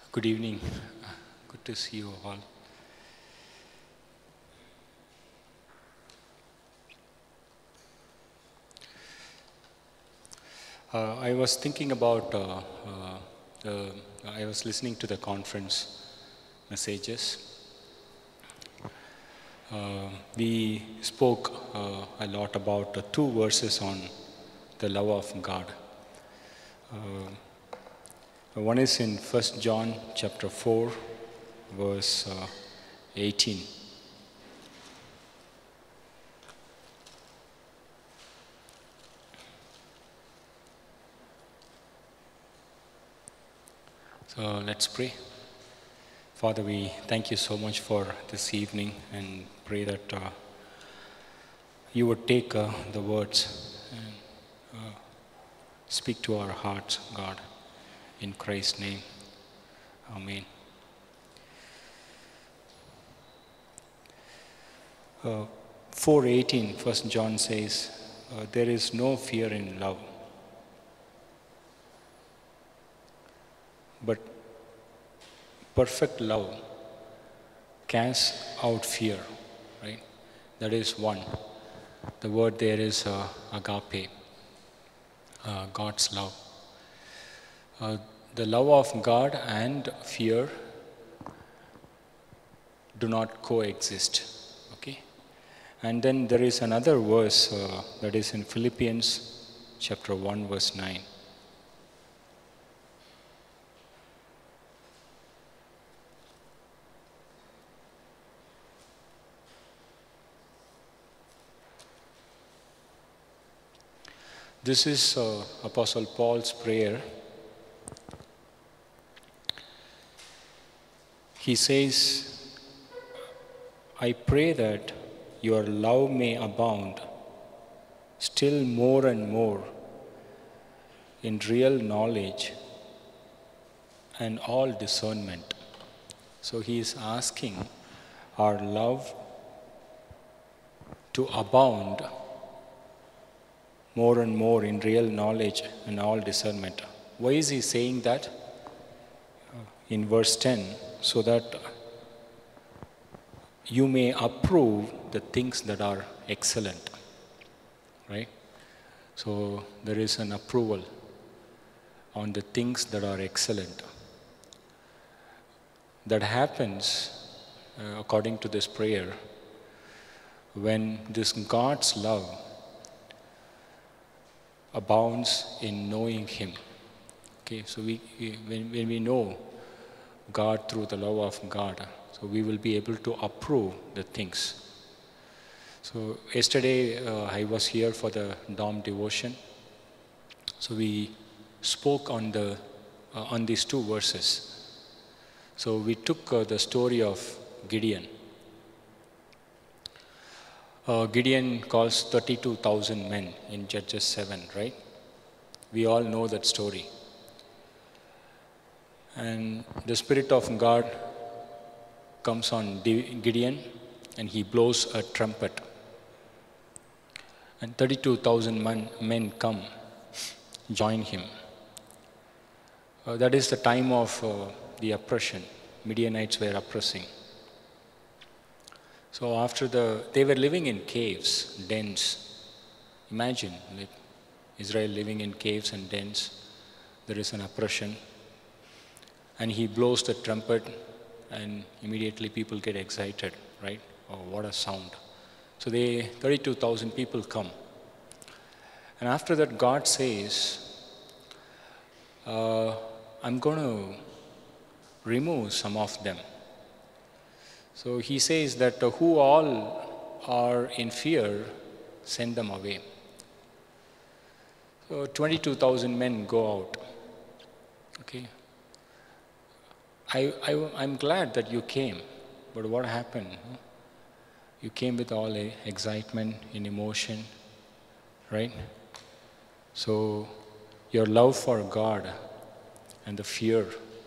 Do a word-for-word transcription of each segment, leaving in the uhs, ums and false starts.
Good evening. Good to see you all. Uh, I was thinking about, uh, uh, uh, I was listening to the conference messages. Uh, we spoke uh, a lot about uh, two verses on the love of God. Uh, one is in First John chapter four, verse uh, eighteen. So let's pray. Father, we thank you so much for this evening and pray that uh, you would take uh, the words and uh, speak to our hearts, God, in Christ's name. Amen. Uh, four eighteen, First John says, uh, there is no fear in love, but perfect love casts out fear, right? That is one. The word there is uh, agape, uh, God's love. Uh, the love of God and fear do not coexist, okay? And then there is another verse uh, that is in Philippians chapter one, verse nine. This is uh, Apostle Paul's prayer. He says, I pray that your love may abound still more and more in real knowledge and all discernment. So he is asking our love to abound more and more in real knowledge and all discernment. Why is he saying that? In verse ten, so that you may approve the things that are excellent, right? So there is an approval on the things that are excellent. That happens, uh, according to this prayer, when this God's love abounds in knowing Him. Okay, so we, we when, when we know God through the love of God, so we will be able to approve the things. So yesterday uh, I was here for the Dom devotion. So we spoke on the uh, on these two verses. So we took uh, the story of Gideon. Uh, Gideon calls thirty-two thousand men in Judges seven, right? We all know that story. And the Spirit of God comes on Gideon and he blows a trumpet. And thirty-two thousand men, men come, join him. Uh, that is the time of uh, the oppression. Midianites were oppressing. So after the, they were living in caves, dens. Imagine, like Israel living in caves and dens. There is an oppression. And he blows the trumpet and immediately people get excited, right? Oh, what a sound. So they, thirty-two thousand people come. And after that God says, uh, I'm going to remove some of them. So he says that uh, who all are in fear, send them away. So twenty-two thousand men go out. Okay. I, I, I'm glad that you came, but what happened? You came with all the excitement and emotion, right? So your love for God and the fear,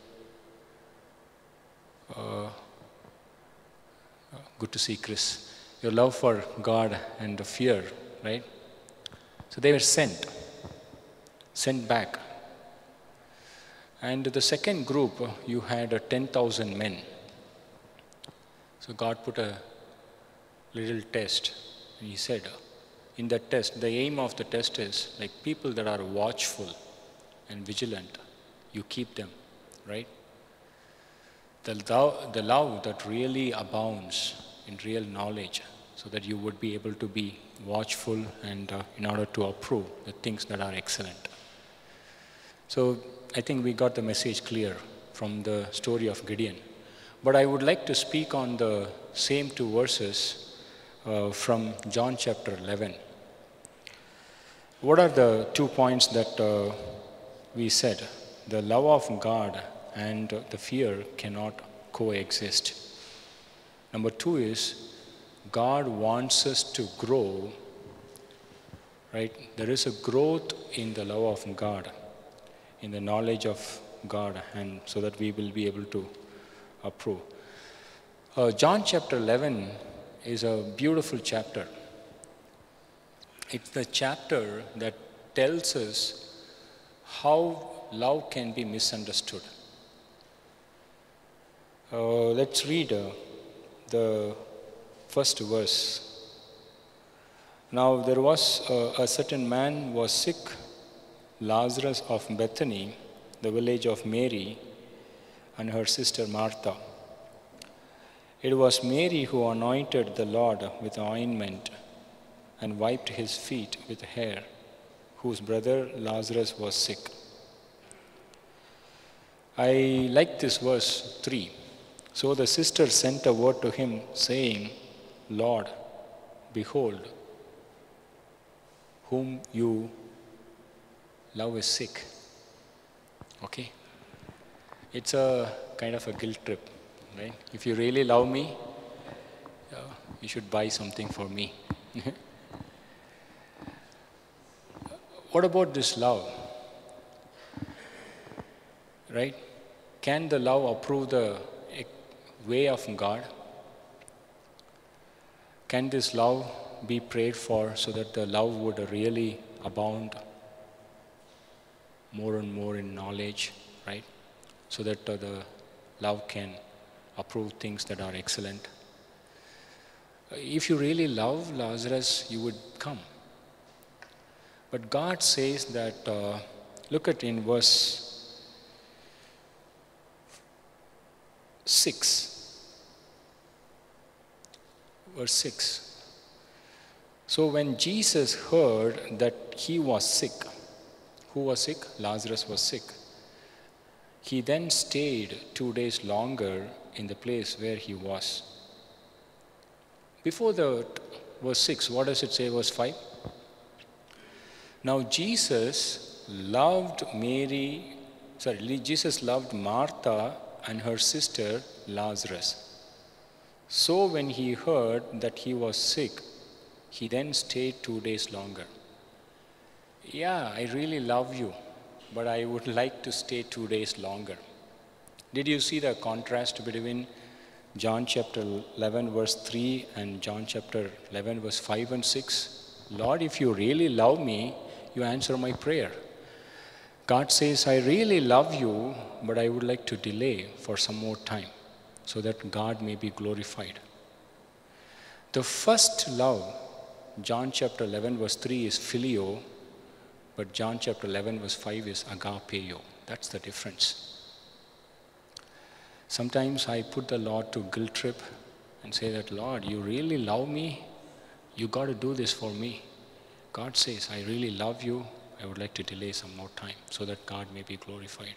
uh, good to see Chris. Your love for God and the fear, right? So they were sent, sent back. And the second group, uh, you had uh, ten thousand men. So God put a little test. And he said, uh, in that test, the aim of the test is like people that are watchful and vigilant, you keep them, right? The love, the love that really abounds in real knowledge, so that you would be able to be watchful and uh, in order to approve the things that are excellent. So I think we got the message clear from the story of Gideon. But I would like to speak on the same two verses uh, from John chapter eleven. What are the two points that uh, we said? The love of God and the fear cannot coexist. Number two is, God wants us to grow, right? There is a growth in the love of God, in the knowledge of God, and so that we will be able to approve. Uh, John chapter eleven is a beautiful chapter. It's the chapter that tells us how love can be misunderstood. Uh, let's read uh, the first verse. Now there was uh, a certain man was sick, Lazarus of Bethany, the village of Mary, and her sister Martha. It was Mary who anointed the Lord with ointment and wiped his feet with hair, whose brother Lazarus was sick. I like this verse three. So the sister sent a word to him, saying, Lord, behold, whom you love is sick. Okay? It's a kind of a guilt trip, right? If you really love me, uh, you should buy something for me. What about this love? Right? Can the love approve the way of God? Can this love be prayed for so that the love would really abound more and more in knowledge, right? So that uh, the love can approve things that are excellent. If you really love Lazarus, you would come. But God says that, uh, look at in verse six. Verse six. So when Jesus heard that he was sick, who was sick? Lazarus was sick. He then stayed two days longer in the place where he was. Before the verse six, what does it say, verse five? Now Jesus loved Mary, sorry, Jesus loved Martha and her sister Lazarus. So when he heard that he was sick, he then stayed two days longer. Yeah, I really love you, but I would like to stay two days longer. Did you see the contrast between John chapter eleven verse three and John chapter eleven verse five and six? Lord, if you really love me, you answer my prayer. God says, I really love you, but I would like to delay for some more time so that God may be glorified. The first love, John chapter eleven verse three is phileo, but John chapter eleven verse five is agapeo. That's the difference. Sometimes I put the Lord to guilt trip and say that, Lord, you really love me? You got to do this for me. God says, I really love you. I would like to delay some more time so that God may be glorified.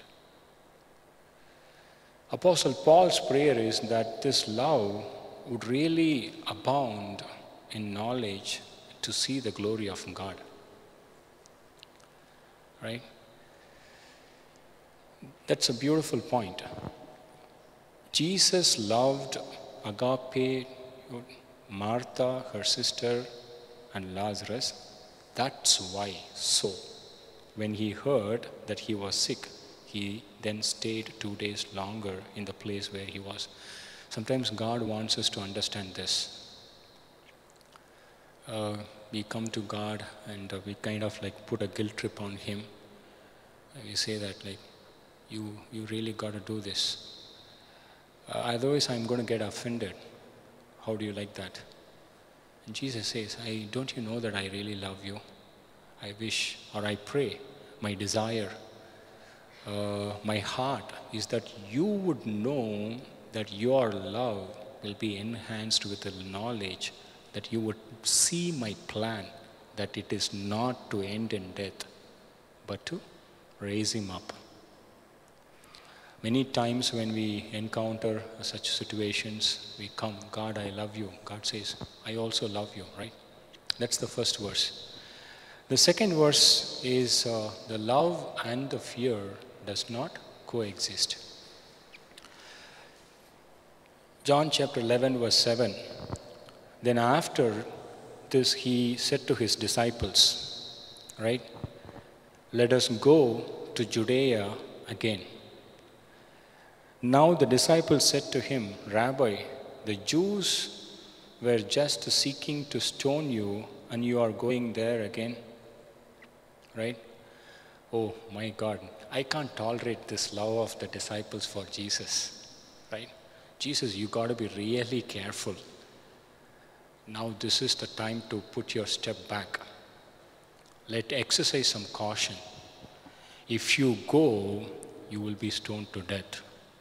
Apostle Paul's prayer is that this love would really abound in knowledge to see the glory of God. Right? That's a beautiful point. Jesus loved agape, Martha, her sister, and Lazarus. That's why. So, when he heard that he was sick, he then stayed two days longer in the place where he was. Sometimes God wants us to understand this. Uh, we come to God and uh, we kind of like put a guilt trip on him. And we say that like, You, you really got to do this. Uh, otherwise, I'm going to get offended. How do you like that? And Jesus says, I, don't you know that I really love you? I wish, or I pray, my desire, uh, my heart is that you would know that your love will be enhanced with the knowledge that you would see my plan, that it is not to end in death, but to raise him up. Many times when we encounter such situations, we come, God, I love you. God says, I also love you, right? That's the first verse. The second verse is uh, the love and the fear does not coexist. John chapter eleven verse seven. Then after this he said to his disciples, right? Let us go to Judea again. Now the disciples said to him, Rabbi, the Jews were just seeking to stone you and you are going there again. Right? Oh my God, I can't tolerate this love of the disciples for Jesus. Right? Jesus, you got to be really careful. Now this is the time to put your step back. Let exercise some caution. If you go, you will be stoned to death.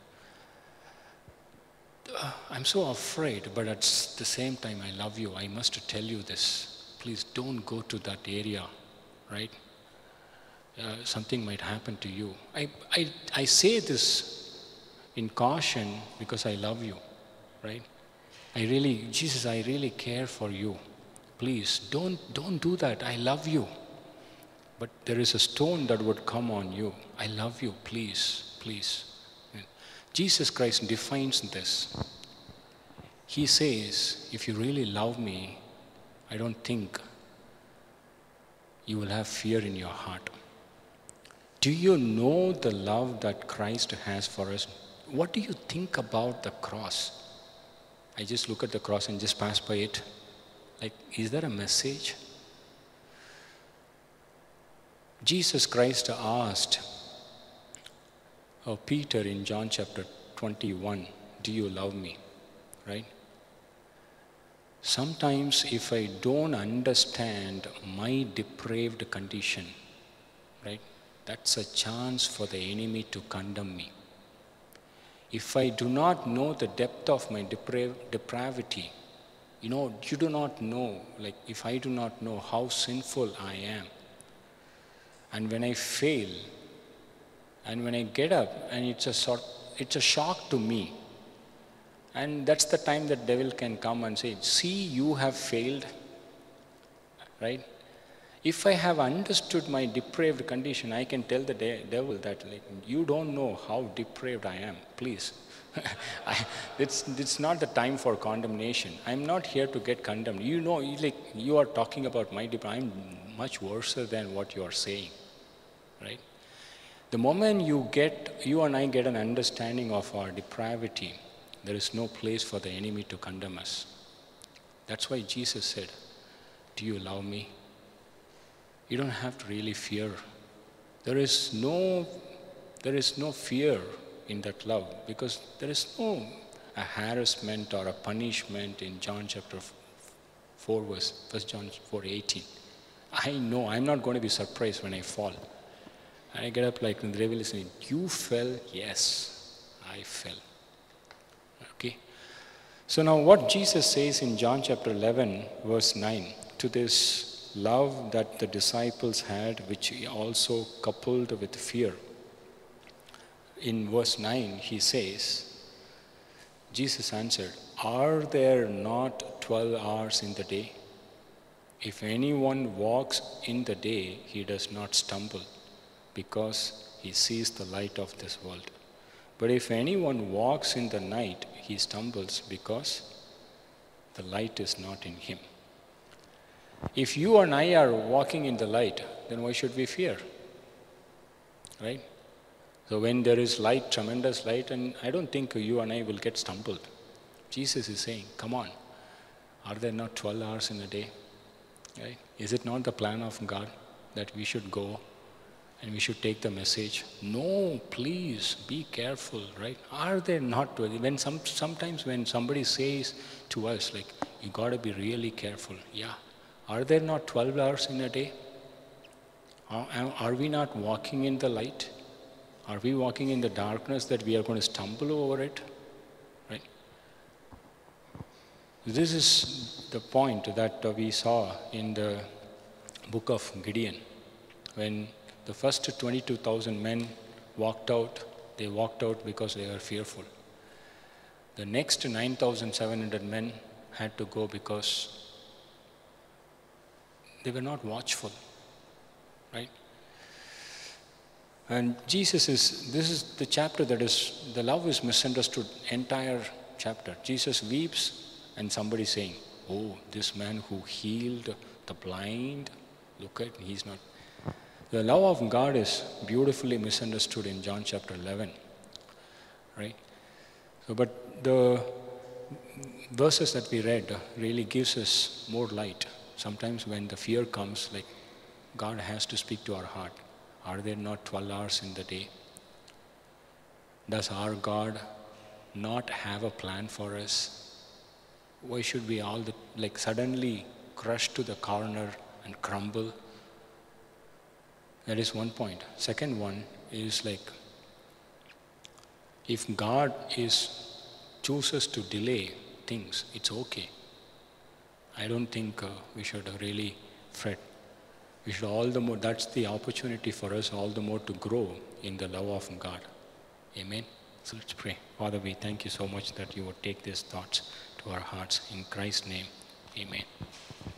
Uh, I'm so afraid, but at the same time, I love you. I must tell you this. Please don't go to that area, right? Uh, something might happen to you. I, I, I say this in caution because I love you, right? I really, Jesus, I really care for you. Please, don't, don't do that. I love you. But there is a stone that would come on you. I love you, please, please. Jesus Christ defines this. He says, if you really love me, I don't think you will have fear in your heart. Do you know the love that Christ has for us? What do you think about the cross? I just look at the cross and just pass by it. Like, is there a message? Jesus Christ asked oh, Peter in John chapter twenty-one, do you love me? Right? Sometimes if I don't understand my depraved condition, right, that's a chance for the enemy to condemn me. If I do not know the depth of my deprav- depravity, you know, you do not know, like if I do not know how sinful I am, and when I fail, and when I get up, and it's a sort, it's a shock to me, and that's the time that devil can come and say, see, you have failed, right? If I have understood my depraved condition, I can tell the de- devil that, like, you don't know how depraved I am, please. I, it's, it's not the time for condemnation. I'm not here to get condemned. You know, you, like, you are talking about my depravity. I'm much worse than what you are saying, right? The moment you get, you and I get an understanding of our depravity, there is no place for the enemy to condemn us. That's why Jesus said, do you love me? You don't have to really fear. There is no, there is no fear in that love because there is no a harassment or a punishment in John chapter four verse, First John four eighteen. I know I'm not going to be surprised when I fall. I get up like the devil is saying, you fell? Yes, I fell. Okay. So now what Jesus says in John chapter eleven verse nine to this love that the disciples had, which he also coupled with fear. In verse nine, he says, Jesus answered, are there not twelve hours in the day? If anyone walks in the day, he does not stumble, because he sees the light of this world. But if anyone walks in the night, he stumbles because the light is not in him. If you and I are walking in the light, then why should we fear? Right? So when there is light, tremendous light, and I don't think you and I will get stumbled. Jesus is saying, come on, are there not twelve hours in a day? Right? Is it not the plan of God that we should go and we should take the message. No, please be careful, right? Are there not, when some, sometimes when somebody says to us, like, you got to be really careful. Yeah. Are there not twelve hours in a day? Are, are we not walking in the light? Are we walking in the darkness that we are going to stumble over it? Right? This is the point that uh, we saw in the book of Gideon. When the first twenty-two thousand men walked out, they walked out because they were fearful. The next nine thousand seven hundred men had to go because they were not watchful, right? And Jesus is, this is the chapter that is, the love is misunderstood, entire chapter. Jesus weeps and somebody saying, oh, this man who healed the blind, look at, he's not. The love of God is beautifully misunderstood in John chapter eleven, right? So, but the verses that we read really gives us more light. Sometimes when the fear comes, like, God has to speak to our heart. Are there not twelve hours in the day? Does our God not have a plan for us? Why should we all, the, like, suddenly crush to the corner and crumble? That is one point. Second one is, like, if God is chooses to delay things, it's okay. I don't think uh, we should really fret. We should all the more, that's the opportunity for us all the more to grow in the love of God. Amen. So let's pray. Father, we thank you so much that you would take these thoughts to our hearts. In Christ's name, amen.